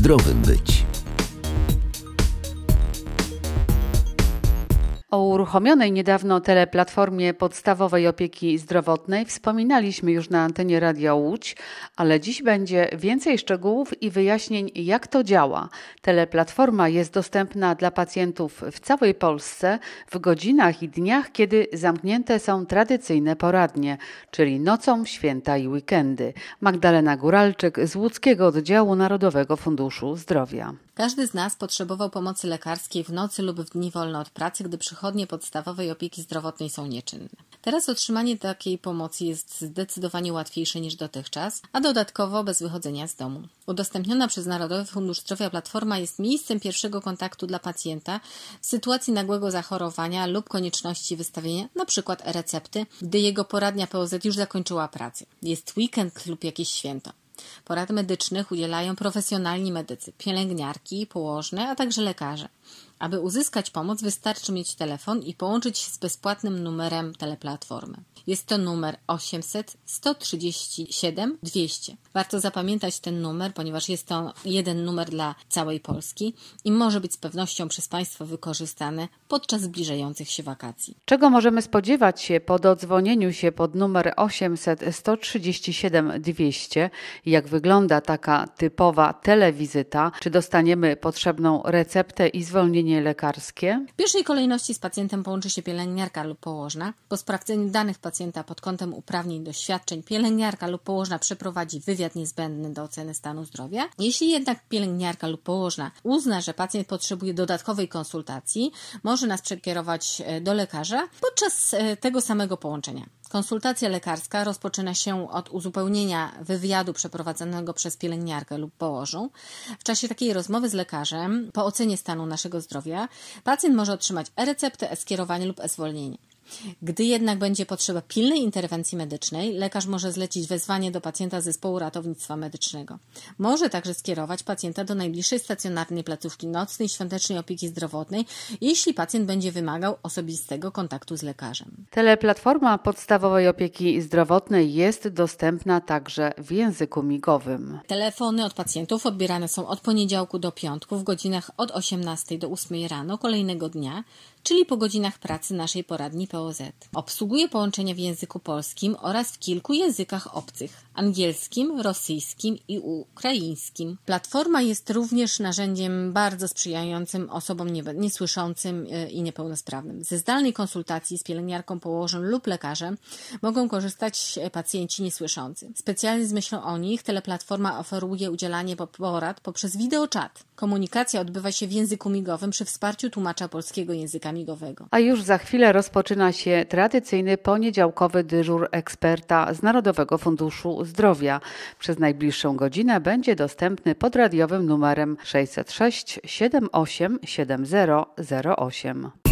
zdrowym być. O uruchomionej niedawno teleplatformie podstawowej opieki zdrowotnej wspominaliśmy już na antenie Radia Łódź, ale dziś będzie więcej szczegółów i wyjaśnień, jak to działa. Teleplatforma jest dostępna dla pacjentów w całej Polsce w godzinach i dniach, kiedy zamknięte są tradycyjne poradnie, czyli nocą, święta i weekendy. Magdalena Góralczyk z Łódzkiego Oddziału Narodowego Funduszu Zdrowia. Każdy z nas potrzebował pomocy lekarskiej w nocy lub w dni wolne od pracy, gdy przychodnie podstawowej opieki zdrowotnej są nieczynne. Teraz otrzymanie takiej pomocy jest zdecydowanie łatwiejsze niż dotychczas, a dodatkowo bez wychodzenia z domu. Udostępniona przez Narodowy Fundusz Zdrowia platforma jest miejscem pierwszego kontaktu dla pacjenta w sytuacji nagłego zachorowania lub konieczności wystawienia np. recepty, gdy jego poradnia POZ już zakończyła pracę. Jest weekend lub jakieś święto. Porad medycznych udzielają profesjonalni medycy, pielęgniarki, położne, a także lekarze. Aby uzyskać pomoc, wystarczy mieć telefon i połączyć się z bezpłatnym numerem teleplatformy. Jest to numer 800 137 200. Warto zapamiętać ten numer, ponieważ jest to jeden numer dla całej Polski i może być z pewnością przez Państwa wykorzystany podczas zbliżających się wakacji. Czego możemy spodziewać się po dodzwonieniu się pod numer 800 137 200? Jak wygląda taka typowa telewizyta? Czy dostaniemy potrzebną receptę i zwolnienie lekarskie? W pierwszej kolejności z pacjentem połączy się pielęgniarka lub położna. Po sprawdzeniu danych pacjenta pod kątem uprawnień do świadczeń pielęgniarka lub położna przeprowadzi wywiad niezbędny do oceny stanu zdrowia. Jeśli jednak pielęgniarka lub położna uzna, że pacjent potrzebuje dodatkowej konsultacji, może nas przekierować do lekarza podczas tego samego połączenia. Konsultacja lekarska rozpoczyna się od uzupełnienia wywiadu przeprowadzonego przez pielęgniarkę lub położną. W czasie takiej rozmowy z lekarzem, po ocenie stanu naszego zdrowia, pacjent może otrzymać e-receptę, e-skierowanie lub e-zwolnienie. Gdy jednak będzie potrzeba pilnej interwencji medycznej, lekarz może zlecić wezwanie do pacjenta zespołu ratownictwa medycznego. Może także skierować pacjenta do najbliższej stacjonarnej placówki nocnej świątecznej opieki zdrowotnej, jeśli pacjent będzie wymagał osobistego kontaktu z lekarzem. Teleplatforma podstawowej opieki zdrowotnej jest dostępna także w języku migowym. Telefony od pacjentów odbierane są od poniedziałku do piątku w godzinach od 18 do 8 rano kolejnego dnia, czyli po godzinach pracy naszej poradni POZ. Obsługuje połączenia w języku polskim oraz w kilku językach obcych: angielskim, rosyjskim i ukraińskim. Platforma jest również narzędziem bardzo sprzyjającym osobom niesłyszącym i niepełnosprawnym. Ze zdalnej konsultacji z pielęgniarką, położną lub lekarzem mogą korzystać pacjenci niesłyszący. Specjalnie z myślą o nich teleplatforma oferuje udzielanie porad poprzez wideoczat. Komunikacja odbywa się w języku migowym przy wsparciu tłumacza polskiego języka migowego. A już za chwilę rozpoczyna się tradycyjny poniedziałkowy dyżur eksperta z Narodowego Funduszu Zdrowia. Przez najbliższą godzinę będzie dostępny pod radiowym numerem 606 78 7008.